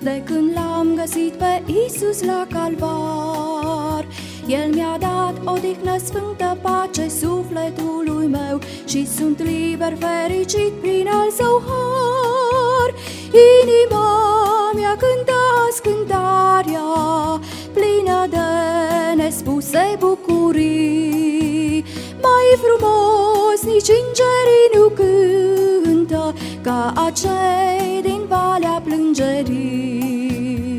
de când l-am găsit pe Iisus la calvar. El mi-a dat odihnă sfântă, pace sufletului meu și sunt liber, fericit prin al său har. Inima mea cântă cântarea plină de nespuse bucurii. Mai frumos nici îngerii nu cântă ca acei din valea plângerii.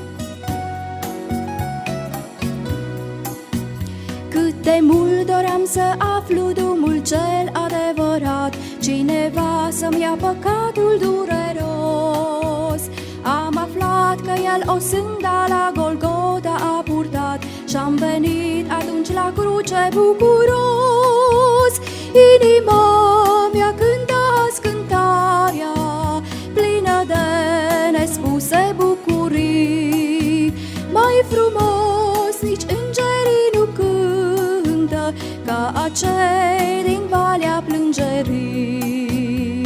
Cât de mult doream să aflu drumul cel adevărat, cineva să-mi ia păcatul dureros. Am aflat că El o sânda la Golgota a purtat și-am venit atunci la cruce bucuros. Inima mea cântă cântarea plină de nespuse bucurii. Mai frumos nici îngerii nu cântă ca acei din valea plângerii.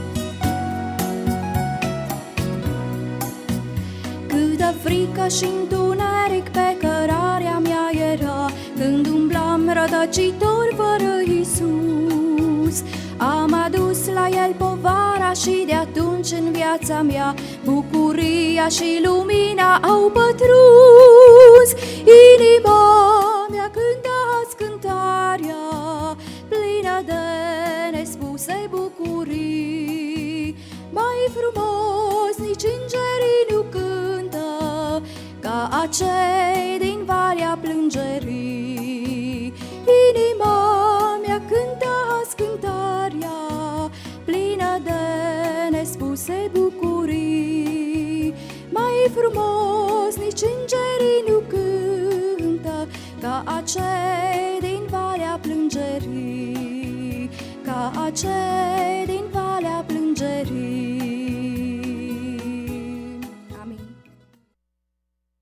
Câtă frică și întuneric pe cărarea mea era când umblam rătăcitor fără Iisus. Am adus la El povara și de atunci în viața mea bucuria și lumina au pătruns. Inima mea cântă cântarea plină de nespuse bucurii. Mai frumos nici îngerii nu cântă ca acei din valea plângerii. Inima mea cântă cântarea plină de nespuse bucurii. Mai frumos nici îngerii nu cântă ca acei din valea plângerii, ca acei